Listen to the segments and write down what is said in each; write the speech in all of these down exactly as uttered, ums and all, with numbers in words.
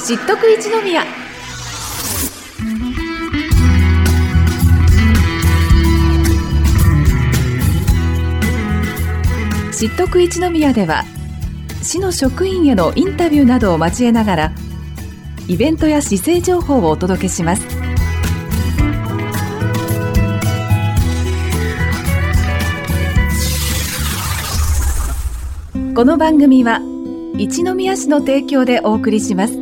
知っとく一宮。知っとく一宮では、市の職員へのインタビューなどを交えながらイベントや市政情報をお届けします。この番組は一宮市の提供でお送りします。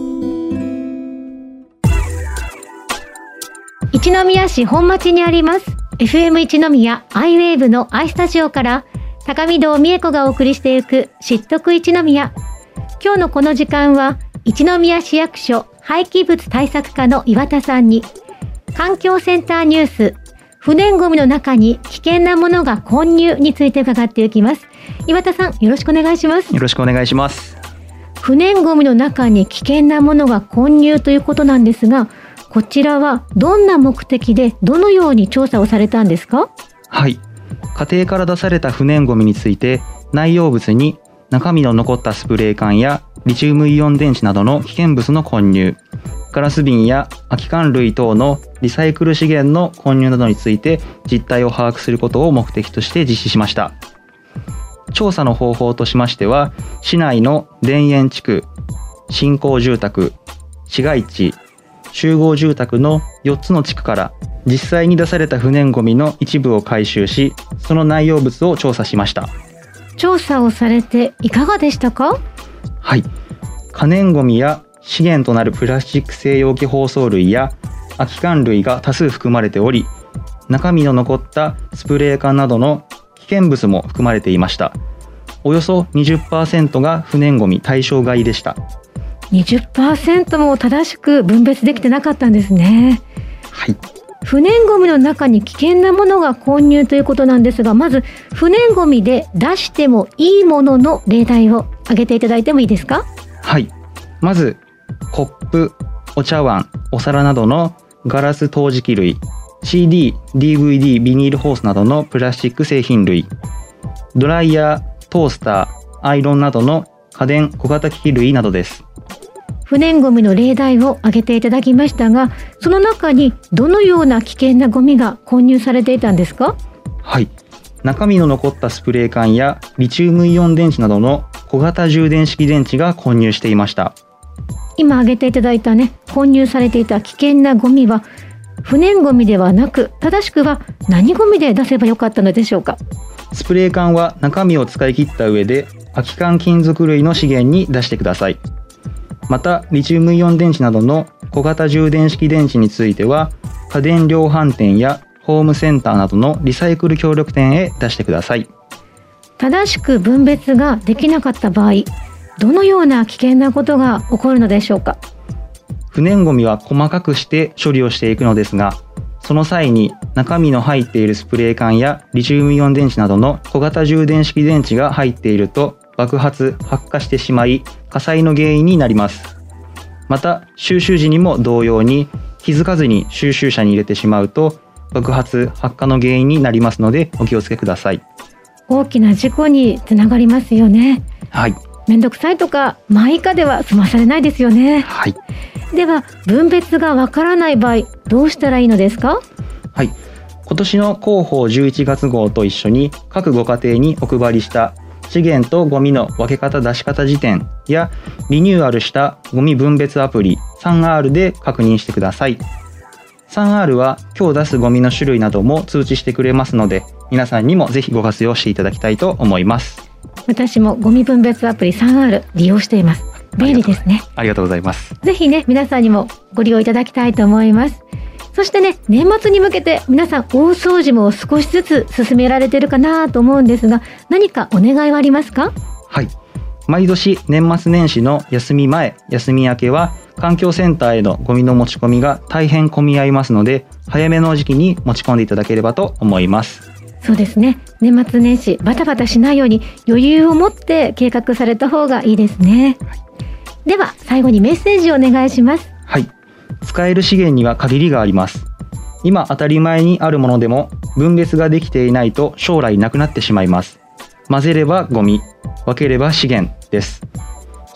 一宮市本町にあります エフエム 一宮アイウェーブのアイスタジオから高見堂美恵子がお送りしていく知っとく一宮。今日のこの時間は一宮市役所廃棄物対策課の岩田さんに環境センターニュース不燃ごみの中に危険なものが混入について伺っていきます。岩田さん、よろしくお願いします。 よろしくお願いします。 不燃ごみの中に危険なものが混入ということなんですが、こちらはどんな目的でどのように調査をされたんですか？ はい、家庭から出された不燃ごみについて内容物に中身の残ったスプレー缶やリチウムイオン電池などの危険物の混入、ガラス瓶や空き缶類等のリサイクル資源の混入などについて実態を把握することを目的として実施しました。調査の方法としましては、市内の田園地区、新興住宅、市街地、集合住宅のよっつの地区から実際に出された不燃ごみの一部を回収し、その内容物を調査しました。 調査をされていかがでしたか？ はい、可燃ごみや資源となるプラスチック製容器包装類や空き缶類が多数含まれており、中身の残ったスプレー缶などの危険物も含まれていました。およそ にじゅっパーセント が不燃ごみ対象外でした。 にじゅっパーセント も正しく分別できてなかったんですね。 はい、 不燃ごみの中に危険なものが混入ということなんですが、まず不燃ごみで出してもいいものの例題を挙げていただいてもいいですか？ はい、まずコップ、お茶碗、お皿などのガラス陶磁器類、 シーディー、ディーブイディー、ビニールホースなどのプラスチック製品類、ドライヤー、トースター、アイロンなどの家電小型機器類などです。 不燃ごみの例題を挙げていただきましたが、その中にどのような危険なゴミが混入されていたんですか？ はい、中身の残ったスプレー缶やリチウムイオン電池などの小型充電式電池が混入していました。 今挙げていただいたね、混入されていた危険なゴミは不燃ゴミではなく、正しくは何ゴミで出せばよかったのでしょうか？ スプレー缶は中身を使い切った上で空き缶金属類の資源に出してください。またリチウムイオン電池などの小型充電式電池については家電量販店やホームセンターなどのリサイクル協力店へ出してください。 正しく分別ができなかった場合、どのような危険なことが起こるのでしょうか？ 不燃ごみは細かくして処理をしていくのですが、その際に中身の入っているスプレー缶やリチウムイオン電池などの小型充電式電池が入っていると爆発・発火してしまい火災の原因になります。また収集時にも同様に気づかずに収集車に入れてしまうと爆発・発火の原因になりますのでお気をつけください。 大きな事故につながりますよね。 はい、 めんどくさいとかまあ以下では済まされないですよね。 はい、 では分別がわからない場合どうしたらいいのですか？ はい、今年の広報じゅういちがつ号と一緒に各ご家庭にお配りした資源とゴミの分け方出し方辞典やリニューアルしたゴミ分別アプリ スリーアール で確認してください。 スリーアール は今日出すゴミの種類なども通知してくれますので、皆さんにもぜひご活用していただきたいと思います。 私もゴミ分別アプリ スリーアール 利用しています。便利ですね。 ありがとうございます。 ぜひね、皆さんにもご利用いただきたいと思います。そしてね、年末に向けて皆さん大掃除も少しずつ進められているかなと思うんですが、何かお願いはありますか？ はい、毎年年末年始の休み前、休み明けは環境センターへのゴミの持ち込みが大変混み合いますので、早めの時期に持ち込んでいただければと思います。 そうですね、年末年始バタバタしないように余裕を持って計画された方がいいですね。はい、では最後にメッセージをお願いします。 はい、使える資源には限りがあります。今当たり前にあるものでも分別ができていないと将来なくなってしまいます。混ぜればゴミ、分ければ資源です。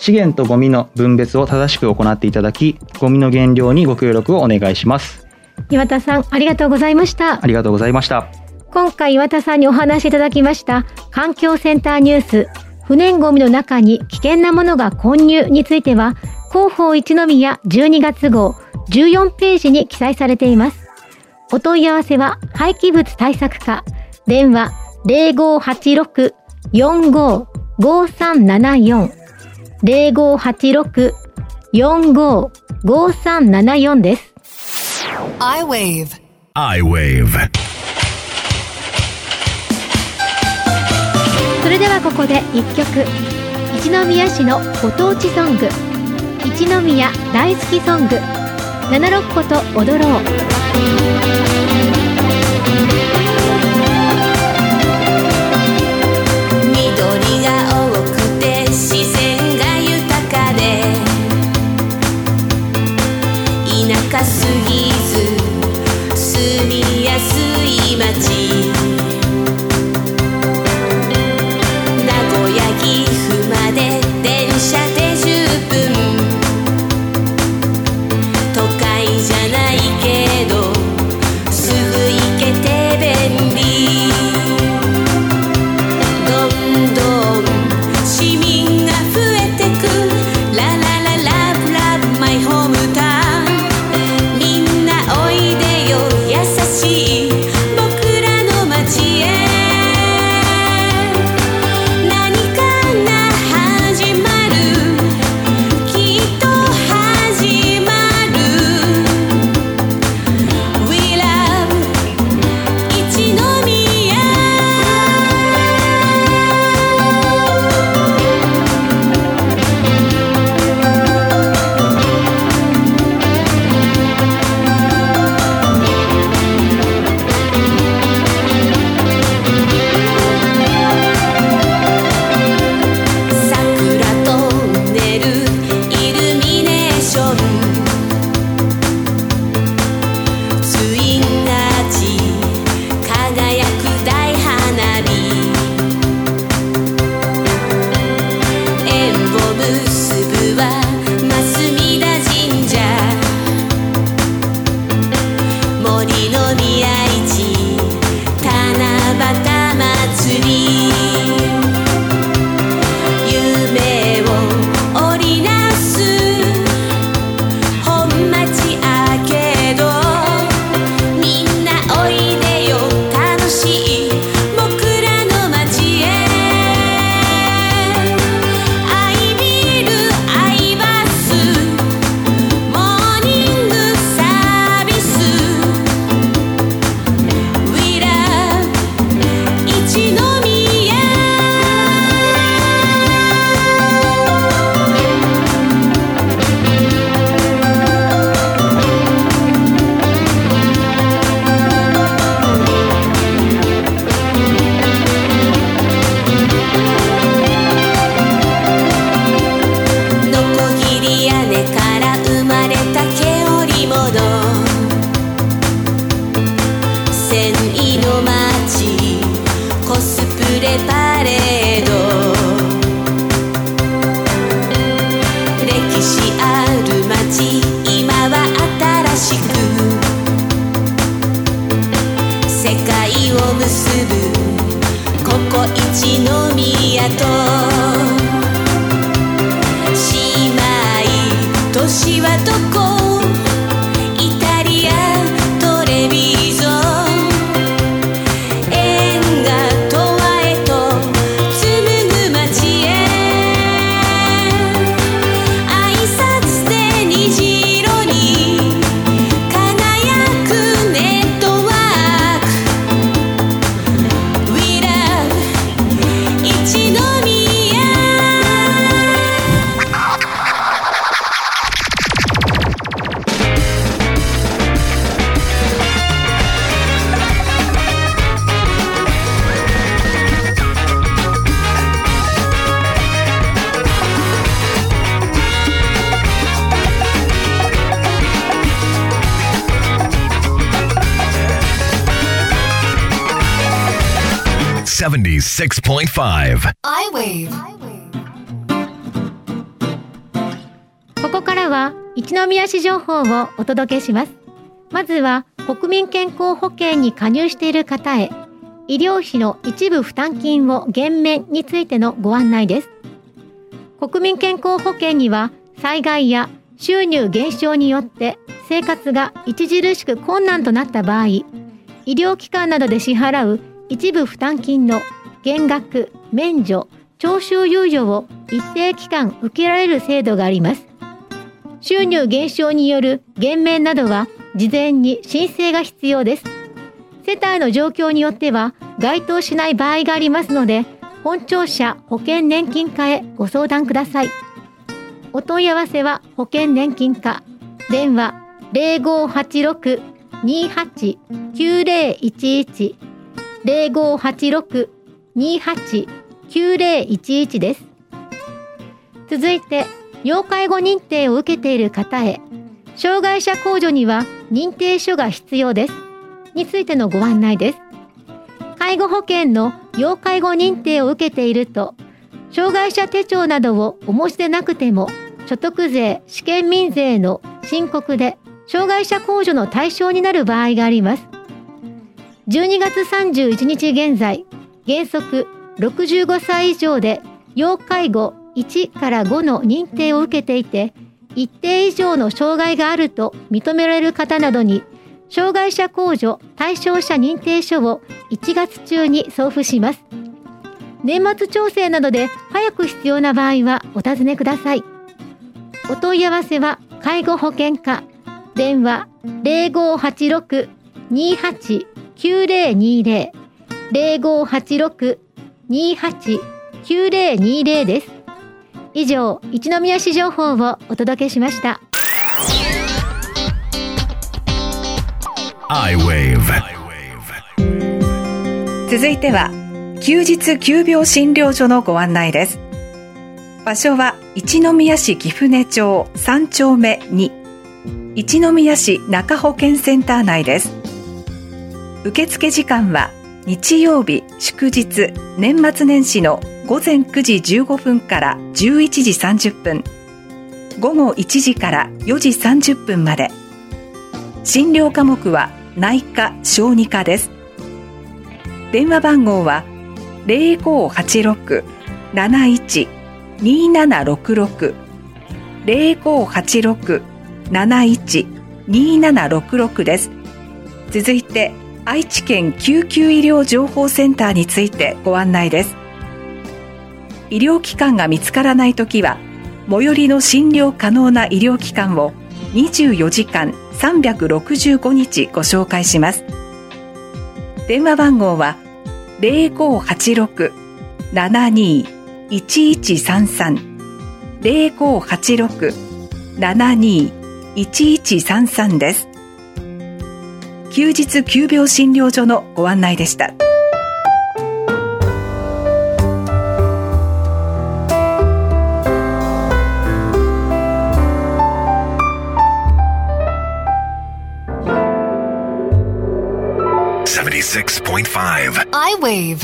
資源とゴミの分別を正しく行っていただき、ゴミの減量にご協力をお願いします。 岩田さん、ありがとうございました。 ありがとうございました。 今回岩田さんにお話しいただきました環境センターニュース、不燃ゴミの中に危険なものが混入については、広報一宮じゅうにがつ号じゅうよんページに記載されています。お問い合わせは廃棄物対策課、電話 ゼロごはちろく よんご ごさんななよん ゼロごはちろく よんご ごさんななよん です。 iWave iWave それではここで一曲、一宮市のご当地ソング、一宮大好きソング、七六個と踊ろう。 緑が多くて自然が豊かで、田舎すぎず住みやすい街、名古屋岐阜まで電車でじゅっぷん、都会じゃないけどすぐ行けて便利、どんどん市民が増えてく、ララララブラブマイホームタウン、みんなおいでよ優しい僕らの街へ、何かが始まる、きっと始まる、 We love 一宮。桜トンネルイルミネーション、ツインアーチ輝く大花火、縁を結ぶは増田神社、森の宮市七夕祭り、夢を織りなす本町アーケード、みんなおいでよ楽しい僕らの街へ、アイビルアイバスモーニングサービス、 We love 一宮。のこぎり屋根から生まれた毛織物、繊維の街コスプレパレード、歴史ある街今は新しく、世界を結ぶここ一宮と姉妹都市はどこ、イタリアトレビゾン、縁が十和へと紡ぐ街へ、挨拶で虹色に輝くネットワーク、 We love 一宮。 seventy-six point five iWave こからは一宮市情報をお届けします。まずは国民健康保険に加入している方へ医療費の一部負担金を減免についてのご案内です。国民健康保険には災害や収入減少によって生活が著しく困難となった場合、医療機関などで支払う一部負担金の減額、免除、徴収猶予を一定期間受けられる制度があります。収入減少による減免などは事前に申請が必要です。世帯の状況によっては該当しない場合がありますので、本庁舎保険年金課へご相談ください。お問い合わせは保険年金課、電話 ゼロごはちろく にはち きゅうゼロいちいち ゼロごはちろく にはち きゅうゼロいちいちです。続いて、要介護認定を受けている方へ、障害者控除には認定書が必要ですについてのご案内です。介護保険の要介護認定を受けていると、障害者手帳などをお持ちでなくても、所得税、試験民税の申告で障害者控除の対象になる場合があります。じゅうにがつさんじゅういちにち現在、原則ろくじゅうごさい以上で要介護いちからごの認定を受けていて、一定以上の障害があると認められる方などに、障害者控除対象者認定書をいちがつ中に送付します。年末調整などで早く必要な場合はお尋ねください。お問い合わせは介護保険課、電話 ゼロごはちろく にはち きゅうゼロにゼロ ゼロごはちろく にはち きゅうゼロにゼロ です。以上、一宮市情報をお届けしました。 iWave。 続いては休日急病診療所のご案内です。場所は一宮市貴船町さんちょうめに、一宮市中保健センター内です。受付時間は日曜日、祝日、年末年始のごぜんくじじゅうごふんからじゅういちじさんじゅっぷん、ごごいちじからよじさんじゅっぷんまで。診療科目は内科・小児科です。電話番号は ゼロごはちろく なないち にななろくろく ゼロごはちろく なないち にななろくろく です。続いて愛知県救急医療情報センターについてご案内です。医療機関が見つからないときは、最寄りの診療可能な医療機関をにじゅうよじかんさんびゃくろくじゅうごにちご紹介します。電話番号は ゼロごはちろく ななにいちいちさんさん ゼロごはちろく ななにいちいちさんさん です。休日急病診療所のご案内でした。 iWave。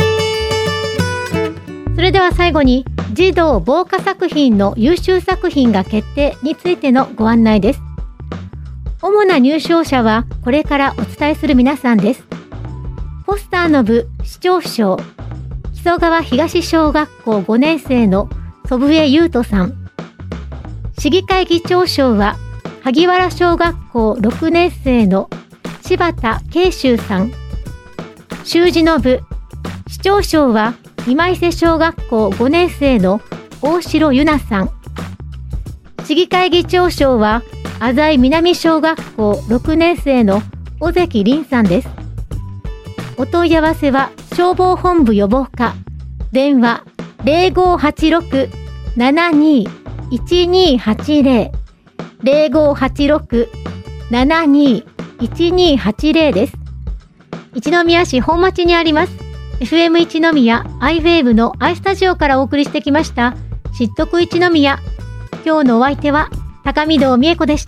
それでは最後に、児童防火作品の優秀作品が決定についてのご案内です。主な入賞者はこれからお伝えする皆さんです。ポスターの部市長賞、木曽川東小学校ごねんせいの祖父江優斗さん。市議会議長賞は萩原小学校ろくねんせいの柴田慶秀さん。習字の部市長賞は今伊勢小学校ごねんせいの大城由奈さん。市議会議長賞は浅井南小学校ろくねんせいの尾関凛さんです。お問い合わせは消防本部予防課、電話 ゼロごはちろく ななにいちにはちゼロ ゼロごはちろく ななにいちにはちゼロ です。一宮市本町にあります エフエム 一宮 iWave の i スタジオからお送りしてきました知っとく一宮。今日のお相手は高見堂美恵子でした。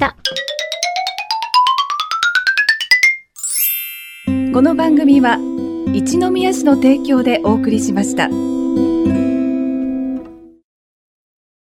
この番組は一宮市の提供でお送りしました。